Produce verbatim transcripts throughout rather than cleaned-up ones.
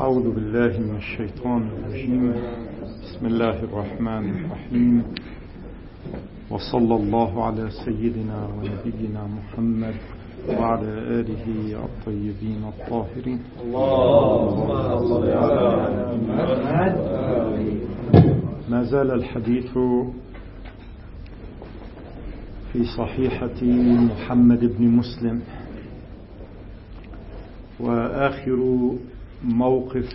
أعوذ بالله من الشيطان الرجيم. بسم الله الرحمن الرحيم، وصلى الله على سيدنا ونبينا محمد وعلى آله الطيبين الطاهرين. اللهم صل على محمد. ما زال الحديث في صحيحة محمد بن مسلم، وآخر موقف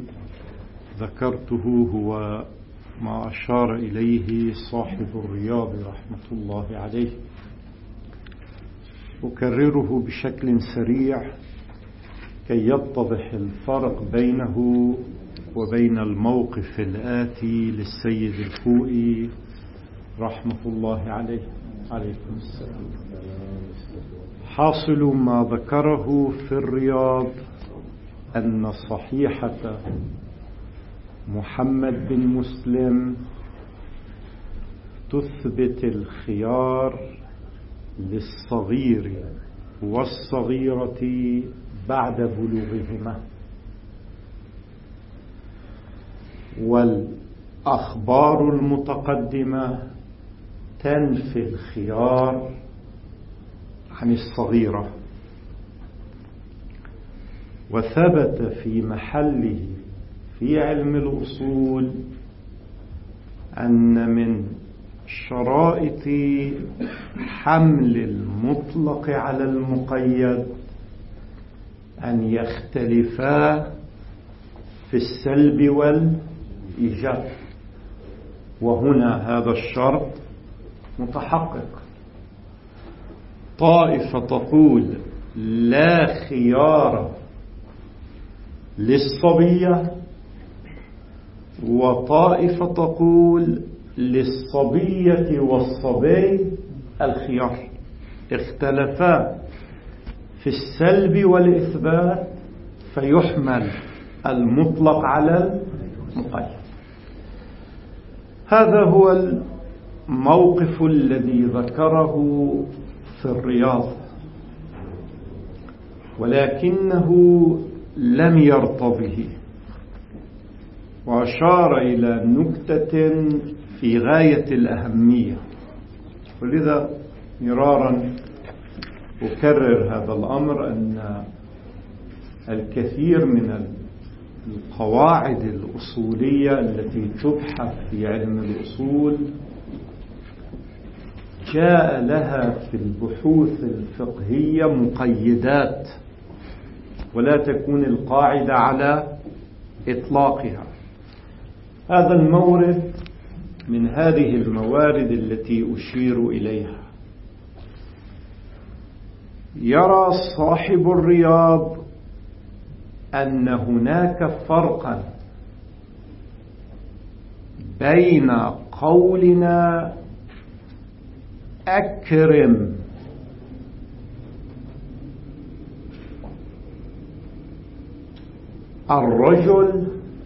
ذكرته هو ما أشار إليه صاحب الرياض رحمة الله عليه. أكرره بشكل سريع كي يتضح الفرق بينه وبين الموقف الآتي للسيد الخوئي رحمة الله عليه. عليكم السلام. حاصل ما ذكره في الرياض أن صحيحة محمد بن مسلم تثبت الخيار للصغير والصغيرة بعد بلوغهما، والأخبار المتقدمة تنفي الخيار عن الصغيرة. وثبت في محله في علم الأصول أن من شرائط حمل المطلق على المقيد أن يختلفا في السلب والإيجاب، وهنا هذا الشرط متحقق. طائفة تقول لا خيار للصبية، وطائفة تقول للصبية والصبي الخيار. اختلفا في السلب والإثبات فيحمل المطلق على المقيد. هذا هو الموقف الذي ذكره في الرياض، ولكنه لم يرتضه، وأشار إلى نكتة في غاية الأهمية. ولذا مرارا أكرر هذا الأمر، أن الكثير من القواعد الأصولية التي تبحث في علم الأصول جاء لها في البحوث الفقهية مقيدات، ولا تكون القاعدة على إطلاقها. هذا المورد من هذه الموارد التي أشير إليها. يرى صاحب الرياض أن هناك فرقا بين قولنا أكرم الرجل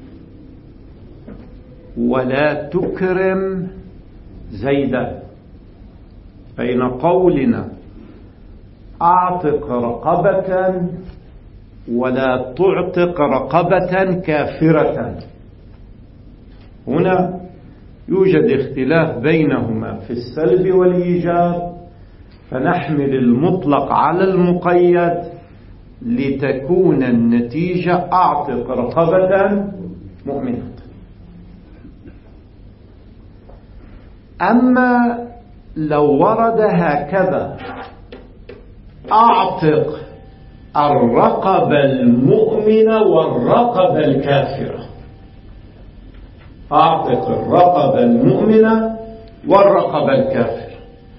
ولا تكرم زيدا، بين قولنا أعتق رقبة ولا تعتق رقبة كافرة. هنا يوجد اختلاف بينهما في السلب والإيجاب، فنحمل المطلق على المقيد لتكون النتيجة أعتق رقبة مؤمنة. أما لو ورد هكذا أعتق الرقبة المؤمنة والرقبة الكافرة، أعتق الرقبة المؤمنة والرقبة الكافرة،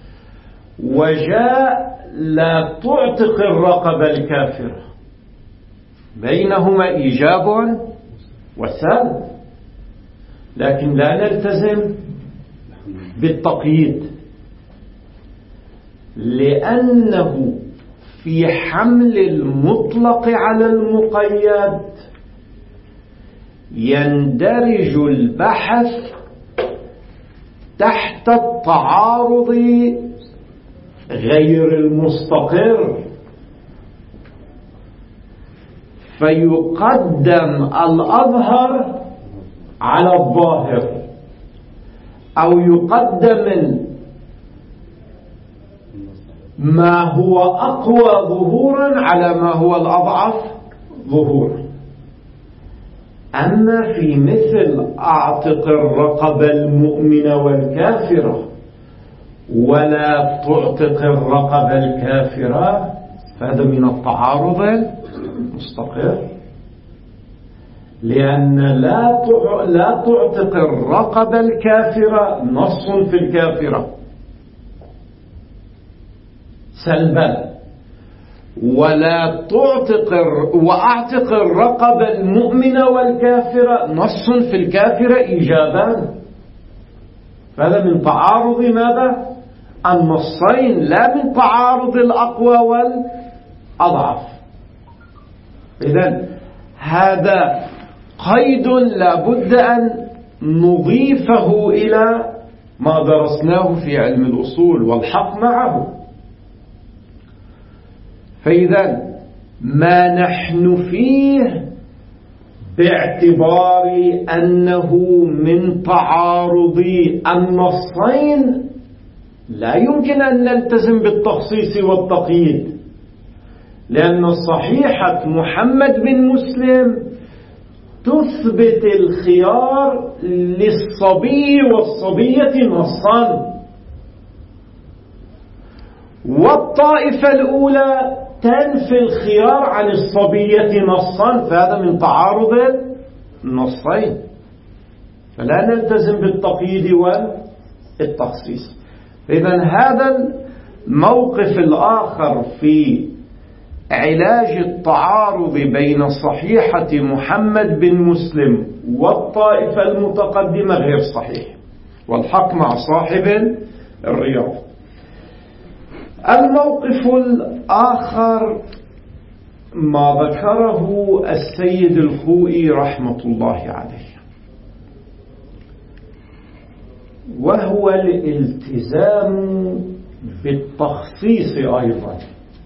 وجاء لا تعتق الرقبة الكافرة، بينهما إيجاب وسلب، لكن لا نلتزم بالتقييد، لأنه في حمل المطلق على المقيد يندرج البحث تحت التعارض غير المستقر. فيقدم الأظهر على الظاهر، أو يقدم ما هو أقوى ظهورا على ما هو الأضعف ظهورا. أما في مثل أعتق الرقبة المؤمنة والكافرة ولا تعتق الرقبة الكافرة، فهذا من التعارض المستقر، لأن لا لا تعتق الرقبة الكافرة نص في الكافرة سلبا، ولا تعتق وأعتق الرقبة المؤمنة والكافرة نص في الكافرة إيجابا. فهذا من تعارض ماذا؟ النصين، لا من تعارض الأقوى والأضعف. إذن هذا قيد لا بد أن نضيفه إلى ما درسناه في علم الأصول والحق معه. فإذا ما نحن فيه باعتبار أنه من تعارض النصين لا يمكن أن نلتزم بالتخصيص والتقييد، لأن صحيحة محمد بن مسلم تثبت الخيار للصبي والصبية نصا، والطائفة الأولى تنفي الخيار عن الصبية نصا، فهذا من تعارض النصين، فلا نلتزم بالتقييد والتخصيص. إذن هذا الموقف الآخر في علاج التعارض بين صحيحة محمد بن مسلم والطائفة المتقدمة غير صحيح، والحق مع صاحب الرياض. الموقف الآخر ما ذكره السيد الخوئي رحمة الله عليه، وهو الالتزام بالتخصيص أيضا.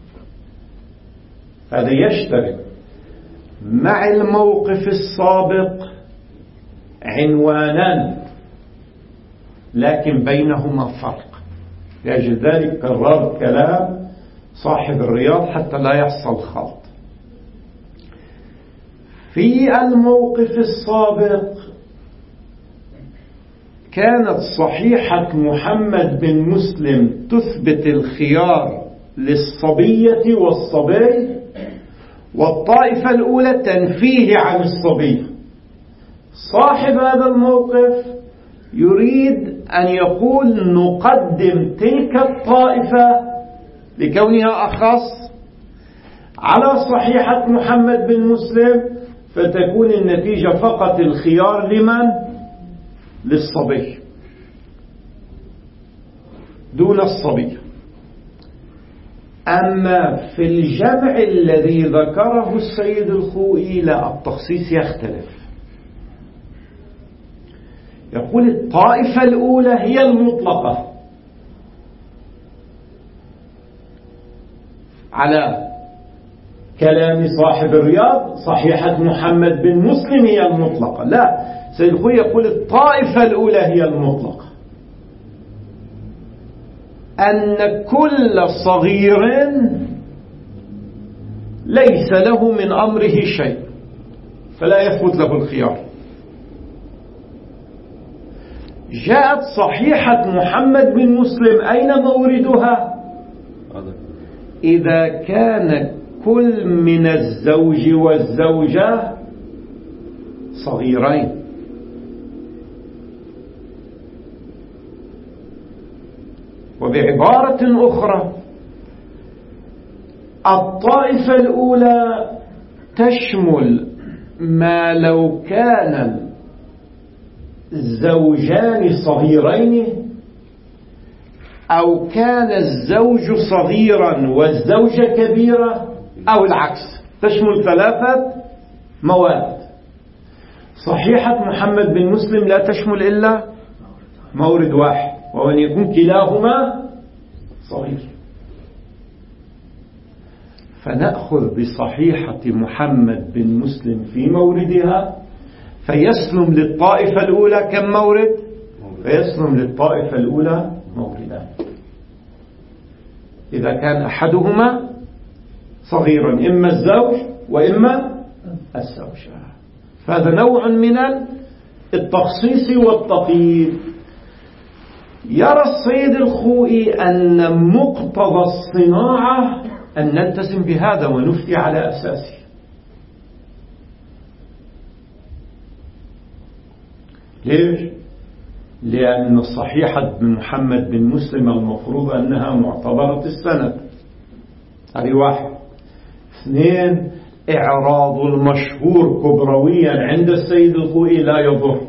هذا يشترك مع الموقف السابق عنوانان، لكن بينهما فرق. لأجل ذلك قررت كلام صاحب الرياض حتى لا يحصل خلط. في الموقف السابق كانت صحيحة محمد بن مسلم تثبت الخيار للصبية والصبي، والطائفة الأولى تنفيه عن الصبي. صاحب هذا الموقف يريد أن يقول نقدم تلك الطائفة لكونها أخص على صحيحة محمد بن مسلم، فتكون النتيجة فقط الخيار لمن؟ للصبي دون الصبي. أما في الجمع الذي ذكره السيد الخوئي لا، التخصيص يختلف. يقول الطائفة الأولى هي المطلقة على كلام صاحب الرياض، صحيحة محمد بن مسلم هي المطلقة. لا، سيد الخوئي يقول الطائفة الأولى هي المطلقة، أن كل صغير ليس له من أمره شيء فلا يثبت له الخيار. جاءت صحيحة محمد بن مسلم أين موردها؟ إذا كان كل من الزوج والزوجة صغيرين. وبعبارة أخرى الطائفة الأولى تشمل ما لو كان الزوجان صغيرين أو كان الزوج صغيرا والزوجة كبيرة، أو العكس، تشمل ثلاثة مواد. صحيحة محمد بن مسلم لا تشمل إلا مورد واحد، وهو أن يكون كلاهما صغير. فنأخذ بصحيحة محمد بن مسلم في موردها، فيسلم للطائفة الأولى كم مورد؟ فيسلم للطائفة الأولى موردان إذا كان أحدهما صغيرا، إما الزوج وإما الزوجة. فهذا نوع من التخصيص والتقييد. يرى السيد الخوئي أن مقتضى الصناعة أن نلتزم بهذا ونفتي على أساسه. ليش؟ لأن صحيحة بن محمد بن مسلم المفروض أنها معتبرة السند، هذه واحد. اثنين، إعراض المشهور كبرويا عند السيد الخوئي لا يضر.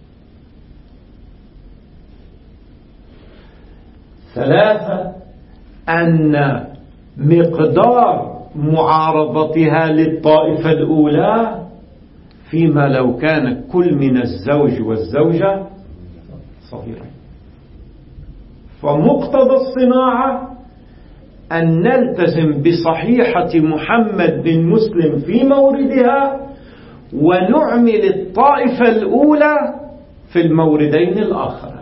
ثلاثة، أن مقدار معارضتها للطائفة الأولى فيما لو كان كل من الزوج والزوجة صغيرين. فمقتضى الصناعة أن نلتزم بصحيحة محمد بن مسلم في موردها ونعمل الطائفة الأولى في الموردين الآخرين.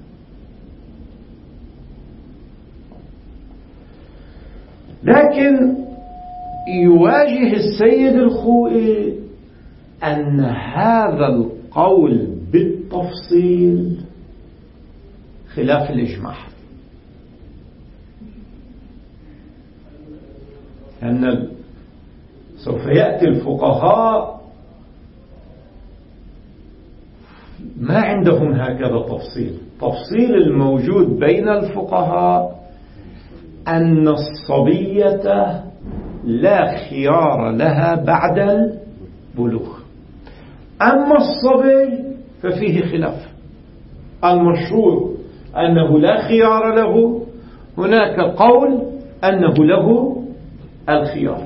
لكن يواجه السيد الخوئي أن هذا القول بالتفصيل خلاف الإجماع، أن سوف يأتي الفقهاء ما عندهم هكذا تفصيل. تفصيل الموجود بين الفقهاء أن الصبية لا خيار لها بعد البلوغ، أما الصبي ففيه خلاف. المشهور أنه لا خيار له، هناك قول أنه له الخيار.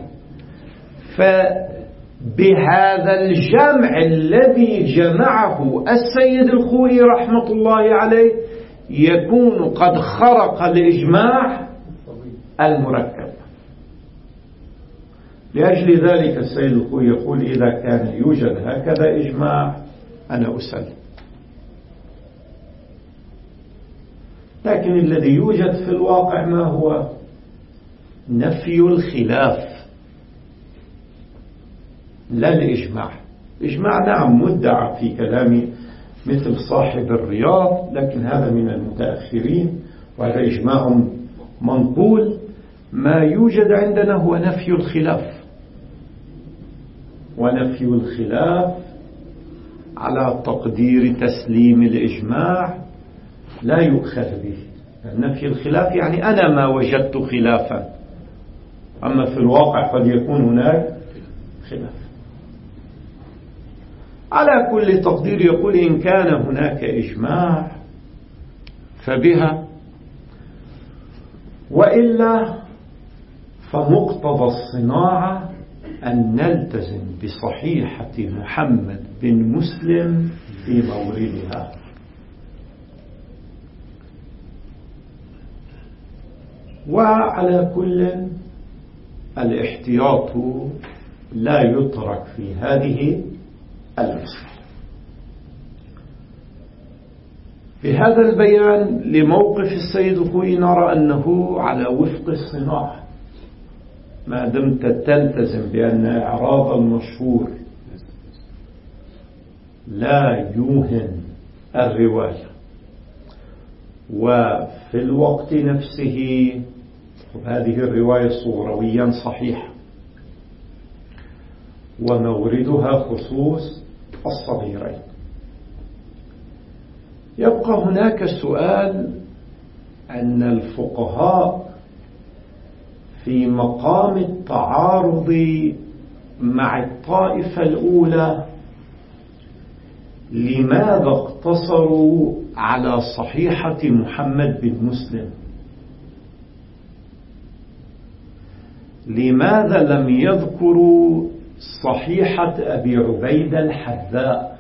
فبهذا الجمع الذي جمعه السيد الخوئي رحمة الله عليه يكون قد خرق الإجماع المركب. لأجل ذلك السيد الخوئي يقول إذا كان يوجد هكذا إجماع أنا أسلم. لكن الذي يوجد في الواقع ما هو؟ نفي الخلاف لا الإجماع. إجماع نعم مدعى في كلام مثل صاحب الرياض، لكن هذا من المتأخرين وهذا إجماع منقول. ما يوجد عندنا هو نفي الخلاف، ونفي الخلاف على تقدير تسليم الإجماع لا يؤخذ به. نفي الخلاف يعني أنا ما وجدت خلافا، أما في الواقع قد يكون هناك خلاف. على كل تقدير يقول إن كان هناك إجماع فبها، وإلا فمقتضى الصناعة أن نلتزم بصحيحة محمد بن مسلم في موردها. وعلى كل الاحتياط لا يترك في هذه المسألة. في هذا البيان لموقف السيد الخوئي نرى أنه على وفق الصناعة، ما دمت تلتزم بأن إعراض المشهور لا يوهن الرواية، وفي الوقت نفسه هذه الرواية صورويا صحيحة وموردها خصوص الصغيرين. يبقى هناك سؤال أن الفقهاء في مقام التعارض مع الطائفة الأولى لماذا اقتصروا على صحيحة محمد بن مسلم؟ لماذا لم يذكروا صحيحة أبي عبيدة الحذاء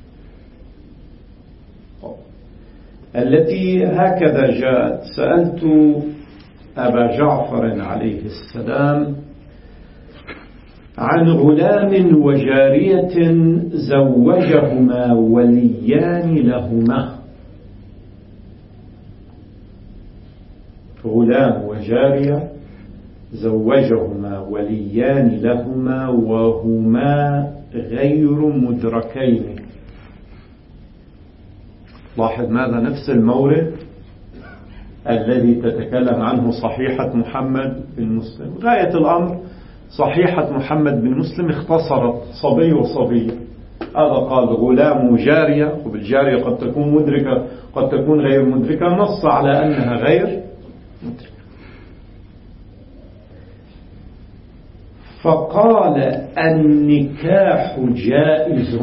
التي هكذا جاءت؟ سألت أبا جعفر عليه السلام عن غلام وجارية زوجهما وليان لهما. غلام وجارية زوجهما وليان لهما وهما غير مدركين. لاحظ ماذا؟ نفس المورد الذي تتكلم عنه صحيحة محمد بن مسلم. غاية الأمر صحيحة محمد بن مسلم اختصرت صبي وصبية. هذا قال غلام وجارية، وبالجارية قد تكون مدركة قد تكون غير مدركة، نص على أنها غير مدركة. فقال النكاح جائز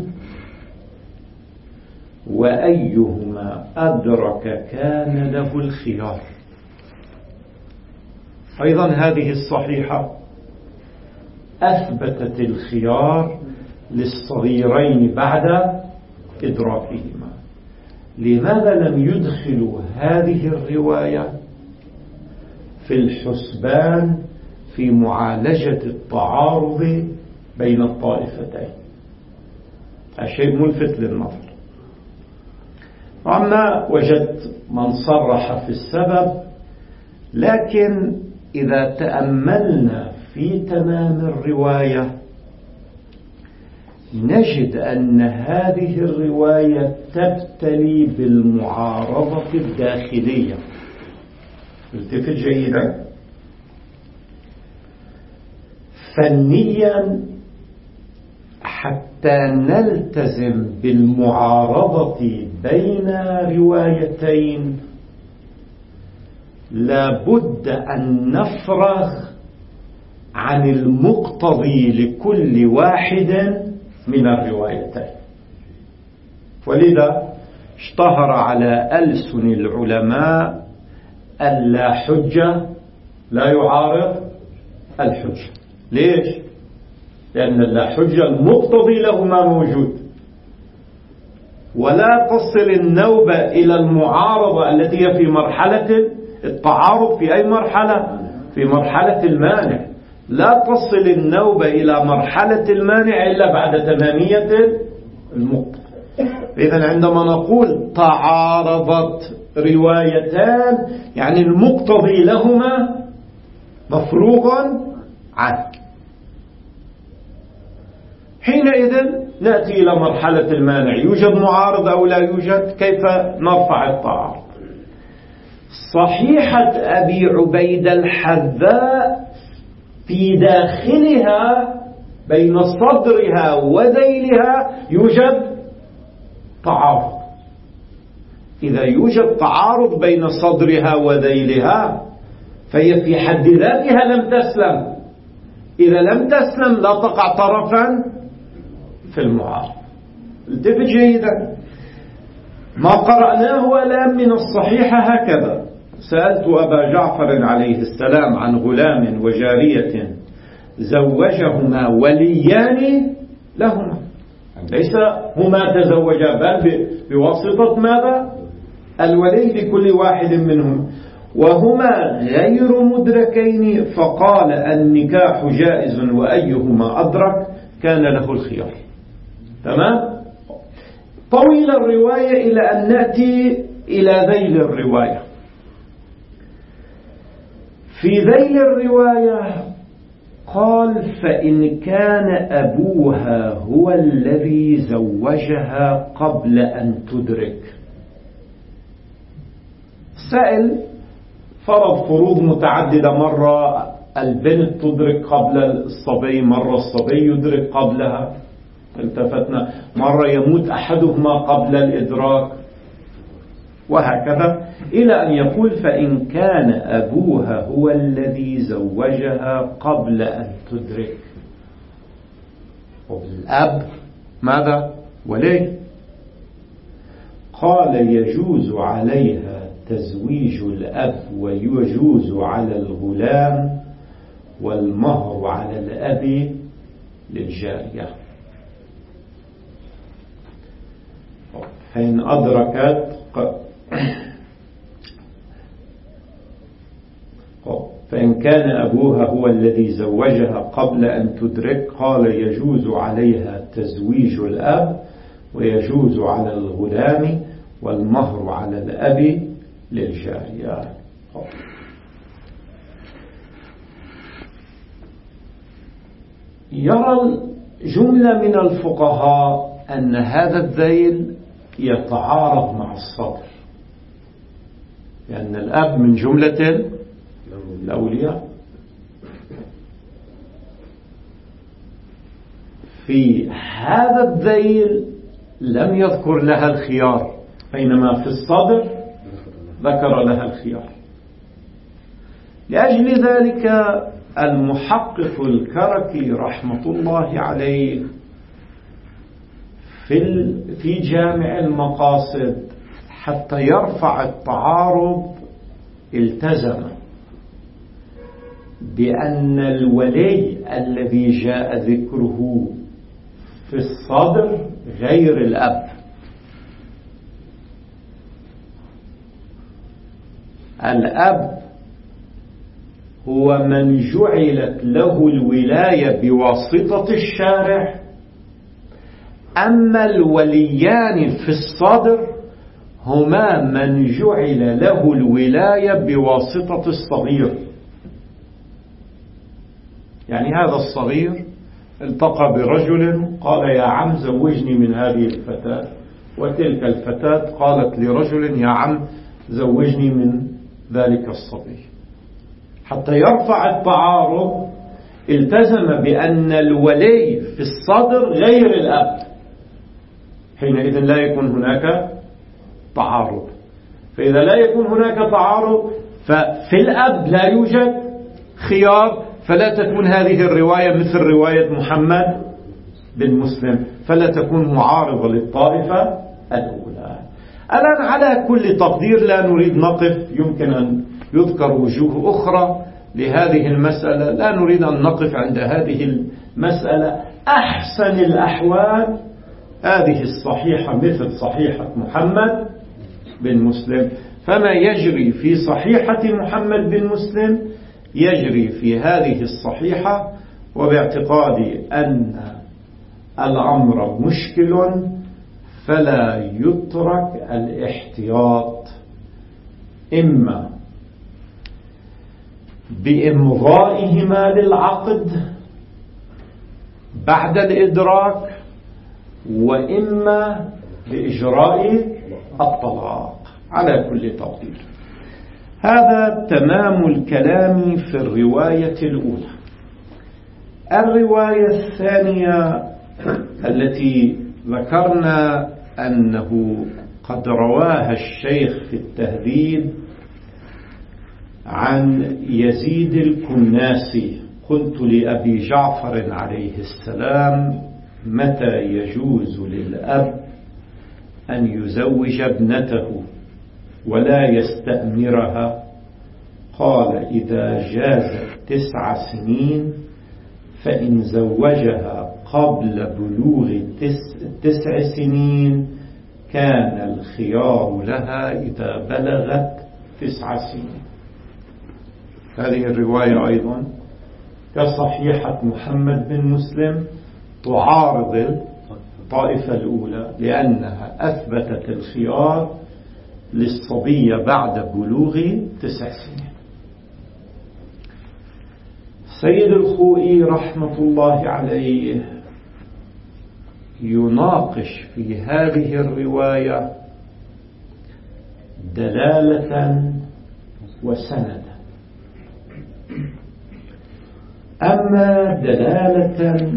وأيهما أدرك كان له الخيار. أيضا هذه الصحيحة أثبتت الخيار للصغيرين بعد إدراكهما. لماذا لم يدخلوا هذه الرواية في الحسبان في معالجة التعارض بين الطائفتين؟ الشيء ملفت للنظر. وأما وجدت من صرح في السبب، لكن إذا تأملنا في تمام الرواية نجد أن هذه الرواية تبتلي بالمعارضة الداخلية. التفت جيدا. فنيا حتى نلتزم بالمعارضة بين روايتين لابد أن نفرغ عن المقتضي لكل واحد من الروايتين. ولذا اشتهر على ألسن العلماء ألا حجة لا يعارض الحجة. ليش؟ لأن اللا حجة المقتضي له ما موجود، ولا تصل النوبة إلى المعارضة التي هي في مرحلة التعارض. في أي مرحلة؟ في مرحلة المانع. لا تصل النوبة إلى مرحلة المانع إلا بعد تمامية المقتضى. إذن عندما نقول تعارضت روايتان يعني المقتضي لهما مفروغ عنه. حينئذ نأتي إلى مرحلة المانع. يوجد معارض أو لا يوجد؟ كيف نرفع التعارض؟ صحيحة أبي عبيدة الحذاء في داخلها بين صدرها وذيلها يوجد تعارض. إذا يوجد تعارض بين صدرها وذيلها فهي في حد ذاتها لم تسلم. إذا لم تسلم لا تقع طرفا في المعارض. التفت جيدا. ما قرأناه الآن من الصحيحة هكذا. سألت أبا جعفر عليه السلام عن غلام وجارية زوجهما وليان لهما، ليس هما تزوجا بل بواسطة ماذا؟ الولي لكل واحد منهم، وهما غير مدركين. فقال النكاح جائز وأيهما أدرك كان له الخيار. تمام؟ طويل الرواية إلى أن نأتي إلى ذيل الرواية. في ذيل الرواية قال فإن كان أبوها هو الذي زوجها قبل أن تدرك. سأل فرض فروض متعددة، مرة البنت تدرك قبل الصبي، مرة الصبي يدرك قبلها، التفتنا، مرة يموت أحدهما قبل الإدراك، وهكذا إلى أن يقول فإن كان أبوها هو الذي زوجها قبل أن تدرك. والأب ماذا؟ ولي. قال يجوز عليها تزويج الأب ويجوز على الغلام والمهر على الأب للجارية. فإن أدركت فإن كان أبوها هو الذي زوجها قبل أن تدرك قال يجوز عليها تزويج الأب ويجوز على الغلام والمهر على الأب للجارية. يرى جملة من الفقهاء أن هذا الذيل يتعارض مع الصدر، لأن الأب من جملة الأولياء. في هذا الذيل لم يذكر لها الخيار، بينما في الصدر ذكر لها الخيار. لأجل ذلك المحقق الكركي رحمة الله عليه في في جامع المقاصد حتى يرفع التعارض التزم بأن الولي الذي جاء ذكره في الصدر غير الأب. الأب هو من جعلت له الولاية بواسطة الشارع، أما الوليان في الصدر هما من جعل له الولاية بواسطة الصغير. يعني هذا الصغير التقى برجل قال يا عم زوجني من هذه الفتاة، وتلك الفتاة قالت لرجل يا عم زوجني من ذلك الصبي. حتى يرفع التعارض التزم بأن الولي في الصدر غير الأب، حينئذ لا يكون هناك تعارض. فإذا لا يكون هناك تعارض ففي الأب لا يوجد خيار، فلا تكون هذه الرواية مثل رواية محمد بن مسلم، فلا تكون معارضة للطائفة الأولى. الآن على كل تقدير لا نريد نقف، يمكن أن يذكر وجوه أخرى لهذه المسألة، لا نريد أن نقف عند هذه المسألة. أحسن الأحوال هذه الصحيحة مثل صحيحة محمد بن مسلم، فما يجري في صحيحة محمد بن مسلم يجري في هذه الصحيحة. وباعتقادي أن الأمر مشكل فلا يترك الاحتياط، إما بإمضائهما للعقد بعد الإدراك، وإما بإجراء الطلاق على كل تقدير. هذا تمام الكلام في الرواية الأولى. الرواية الثانية التي ذكرنا أنه قد رواها الشيخ في التهذيب عن يزيد الكناسي: قلت لأبي جعفر عليه السلام متى يجوز للأب أن يزوج ابنته ولا يستأمرها؟ قال إذا جازت تسع سنين، فإن زوجها قبل بلوغ تسع سنين كان الخيار لها إذا بلغت تسع سنين. هذه الرواية أيضا كصحيحة محمد بن مسلم تعارض الطائفة الأولى، لأنها أثبتت الخيار للصبي بعد بلوغ تسع سنين. سيد الخوئي رحمة الله عليه يناقش في هذه الرواية دلالة وسندا. أما دلالة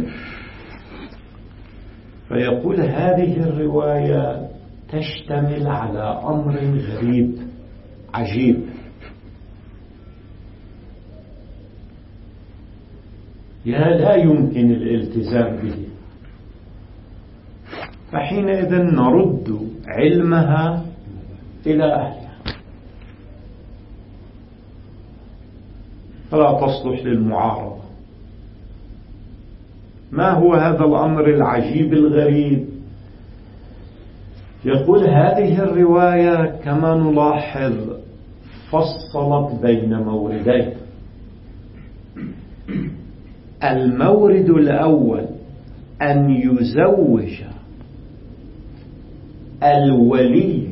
فيقول هذه الرواية تشتمل على أمر غريب عجيب، يا لا يمكن الالتزام به، فحينئذ نرد علمها إلى أهلها، فلا تصلح للمعارضة. ما هو هذا الأمر العجيب الغريب؟ يقول هذه الرواية كما نلاحظ فصلت بين موردين. المورد الأول أن يزوج الولي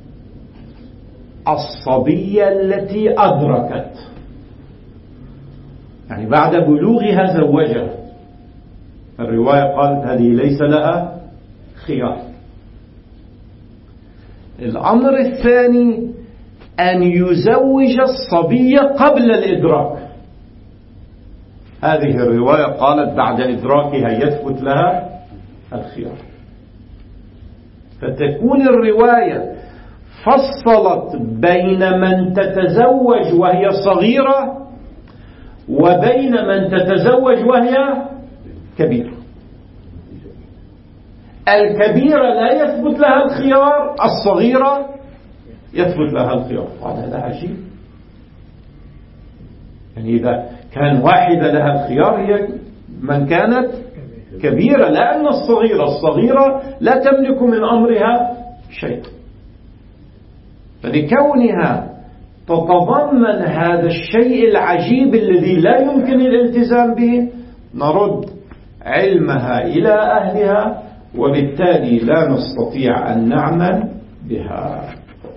الصبية التي أدركت، يعني بعد بلوغها زوجها. الرواية قالت هذه ليس لها خيار. الأمر الثاني أن يزوج الصبية قبل الإدراك. هذه الرواية قالت بعد إدراكها يثبت لها الخيار. فتكون الرواية فصلت بين من تتزوج وهي صغيرة وبين من تتزوج وهي كبيرة. الكبيرة لا يثبت لها الخيار، الصغيرة يثبت لها الخيار. هذا عجيب. يعني إذا كان واحدة لها الخيار هي من كانت كبيرة، لأن الصغيرة الصغيرة لا تملك من أمرها شيء. فلكونها تتضمن هذا الشيء العجيب الذي لا يمكن الالتزام به نرد علمها إلى أهلها، وبالتالي لا نستطيع أن نعمل بها.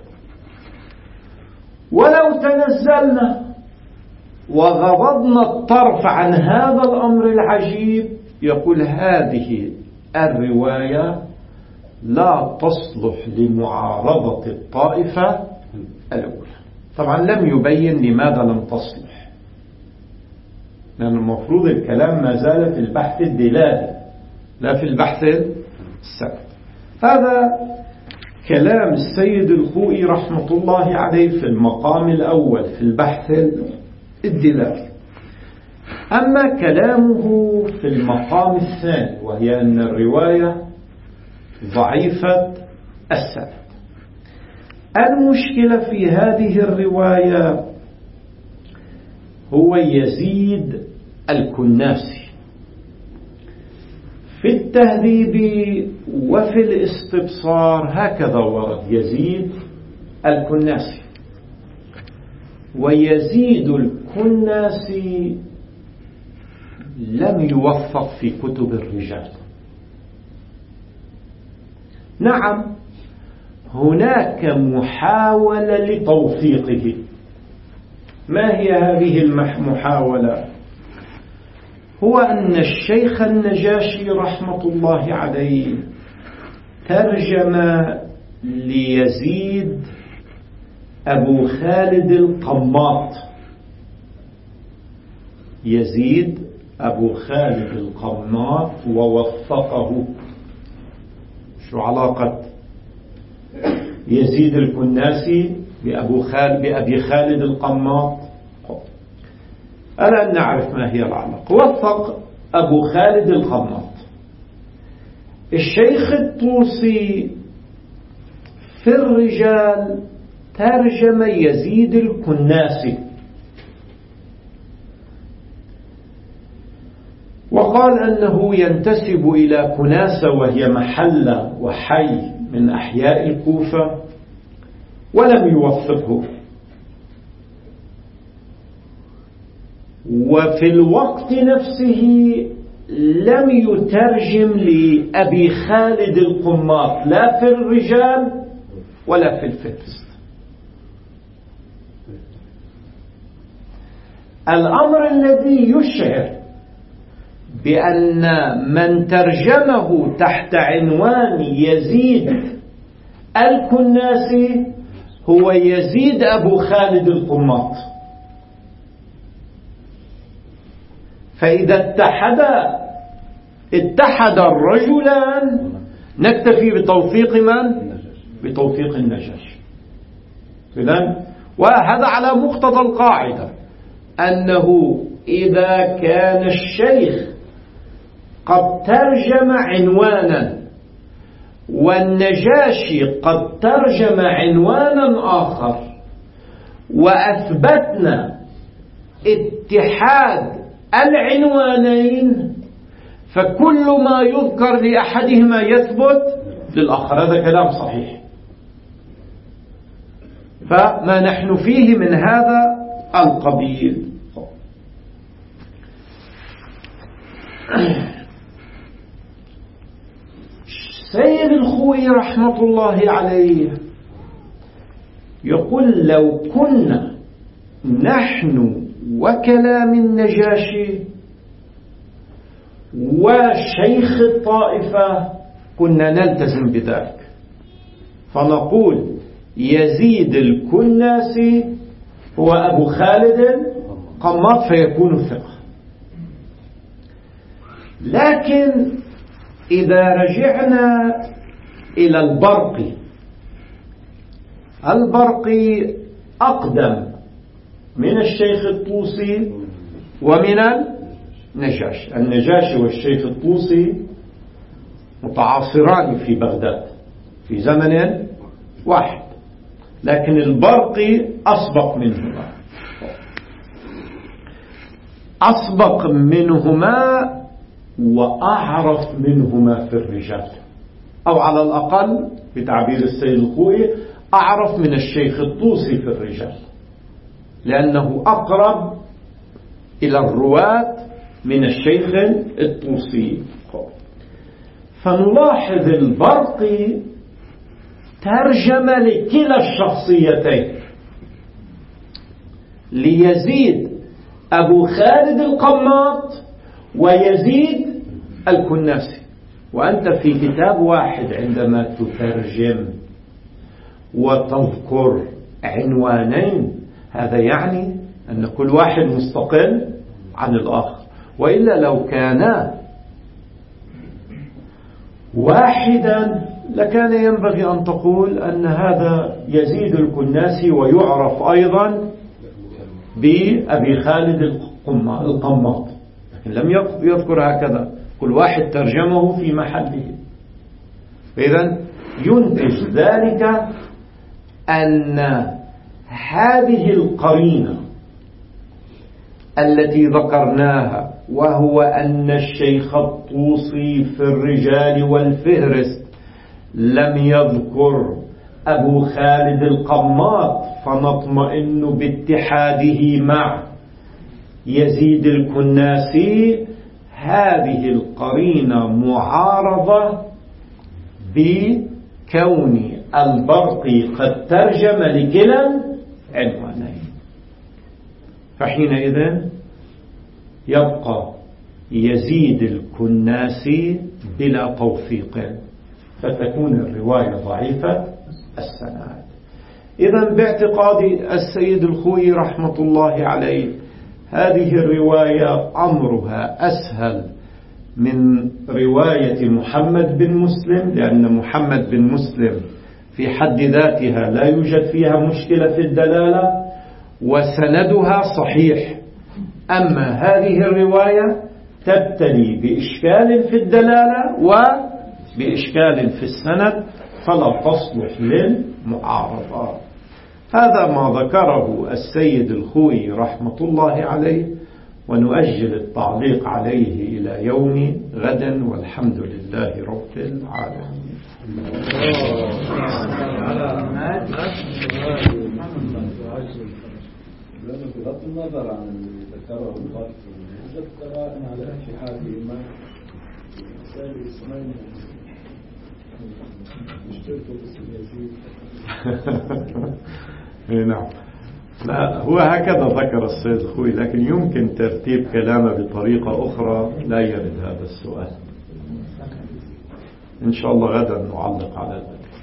ولو تنزلنا وغضضنا الطرف عن هذا الأمر العجيب، يقول هذه الرواية لا تصلح لمعارضة الطائفة الأولى. طبعا لم يبين لماذا لم تصلح، لأن المفروض الكلام ما زال في البحث الدلالي لا في البحث السند. هذا كلام السيد الخوئي رحمة الله عليه في المقام الأول في البحث الدلالي. أما كلامه في المقام الثاني وهي أن الرواية ضعيفة السند، المشكلة في هذه الرواية هو يزيد الكناسي. في التهذيب وفي الاستبصار هكذا ورد يزيد الكناسي. ويزيد الكناسي لم يوفق في كتب الرجال. نعم هناك محاولة لتوثيقه. ما هي هذه المحاولة؟ هو أن الشيخ النجاشي رحمة الله عليه ترجم ليزيد أبو خالد القماط. يزيد أبو خالد القماط ووثقه. شو علاقة يزيد الكناسي بأبو خالد بأبي خالد القماط؟ ألا نعرف ما هي العلاقة. وثق أبو خالد القماط. الشيخ الطوسي في الرجال ترجم يزيد الكناسي وقال أنه ينتسب إلى كناسة وهي محلة وحي من أحياء الكوفة، ولم يوثقه. وفي الوقت نفسه لم يترجم لأبي خالد القماط لا في الرجال ولا في الفهرست. الأمر الذي يشعر بأن من ترجمه تحت عنوان يزيد الكناسي هو يزيد أبو خالد القماط. فإذا اتحد اتحد الرجلان نكتفي بتوثيق من؟ بتوثيق النجاشي. وهذا على مقتضى القاعدة أنه إذا كان الشيخ قد ترجم عنوانا والنجاشي قد ترجم عنوانا آخر وأثبتنا اتحاد العنوانين، فكل ما يذكر لأحدهما يثبت للآخر. هذا كلام صحيح. فما نحن فيه من هذا القبيل. سيد الخوئي رحمة الله عليه يقول لو كنا نحن وكلام النجاشي وشيخ الطائفة كنا نلتزم بذلك، فنقول يزيد الكناسي هو أبو خالد القماط فيكون ثقة. لكن إذا رجعنا إلى البرقي، البرقي أقدم من الشيخ الطوسي ومن النجاشي. النجاشي والشيخ الطوسي متعاصران في بغداد في زمن واحد، لكن البرقي أسبق منهما أسبق منهما وأعرف منهما في الرجال، أو على الأقل بتعبير السيد الخوئي أعرف من الشيخ الطوسي في الرجال، لأنه أقرب إلى الرواة من الشيخ الطوسي. فنلاحظ البرقي ترجم لكلا الشخصيتين، ليزيد أبو خالد القماط ويزيد الكناسي. وأنت في كتاب واحد عندما تترجم وتذكر عنوانين هذا يعني أن كل واحد مستقل عن الآخر، وإلا لو كان واحدا لكان ينبغي أن تقول أن هذا يزيد الكناسي ويعرف أيضا بأبي خالد القماط، لكن لم يذكر هكذا، كل واحد ترجمه في محله. إذن ينتج ذلك أن هذه القرينة التي ذكرناها، وهو أن الشيخ الطوسي في الرجال والفهرست لم يذكر أبو خالد القماط فنطمئن باتحاده مع يزيد الكناسي، هذه القرينة معارضة بكون البرقي قد ترجم لكلا عنوانين، فحينئذ يبقى يزيد الكناسي بلا توثيق، فتكون الرواية ضعيفة السند. إذن باعتقاد السيد الخوئي رحمة الله عليه هذه الرواية أمرها أسهل من رواية محمد بن مسلم، لأن محمد بن مسلم في حد ذاتها لا يوجد فيها مشكلة في الدلالة وسندها صحيح، أما هذه الرواية تبتلي بإشكال في الدلالة وبإشكال في السند فلا تصلح للمعارضة. هذا ما ذكره السيد الخوئي رحمة الله عليه، ونؤجل التعليق عليه إلى يوم غد، والحمد لله رب العالمين. بغض النظر عن اللي ذكره القائد ذكر على اتحادهما سالي اسمين اشتركوا باسم يزيد. نعم، لا هو هكذا ذكر السيد الخوئي، لكن يمكن ترتيب كلامه بطريقة أخرى لا يرد هذا السؤال. إن شاء الله غدا نعلق على ذلك.